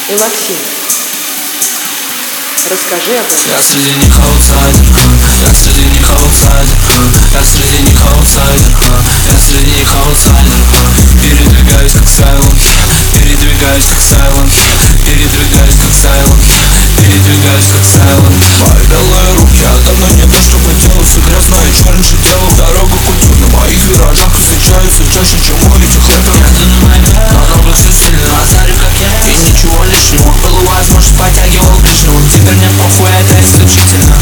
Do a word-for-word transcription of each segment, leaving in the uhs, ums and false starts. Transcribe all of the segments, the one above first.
Элоксин, расскажи об этом. Я среди них аутсайдер, я среди них аутсайдер, я среди них аутсайдер, я среди них аутсайдер. Передвигаюсь как Сайлент, передвигаюсь как Сайлент, передвигаюсь как Сайлент, передвигаюсь как Сайлент. Мои белые руки, а давно не то, чтобы делал все грязное и чернее делал. Дорогу кутю на моих виражах встречаются чаще, чем у этих рэперов. Но новых все сильно базарю, как я, и ничего лишнего. Был у вас, может, потягивал ближнего. Теперь мне похуй, это исключительно.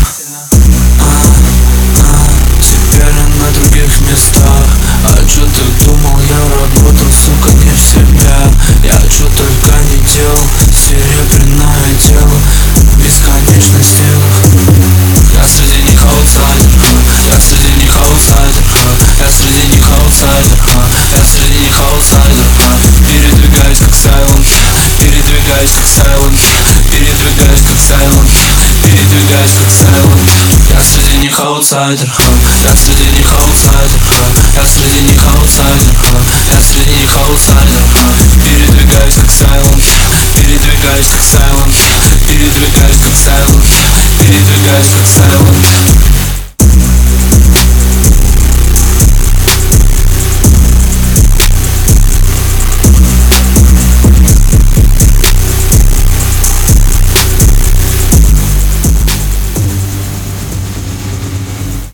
Теперь я на других местах. А чё ты думал, я работал, сука, не в себя. Я чё только не делал, серебряное тело, бесконечность телах. Я среди них аутсайдер, я среди них аутсайдер, я среди них аутсайдер, я среди них аутсайдер. Передвигаюсь как Сайлент, передвигаюсь как Сайлент, передвигаюсь как Сайлент, передвигаюсь как Сайлент. Я среди них аутсайдер, я среди них аутсайдер, я среди них аутсайдер, я среди них аутсайдер.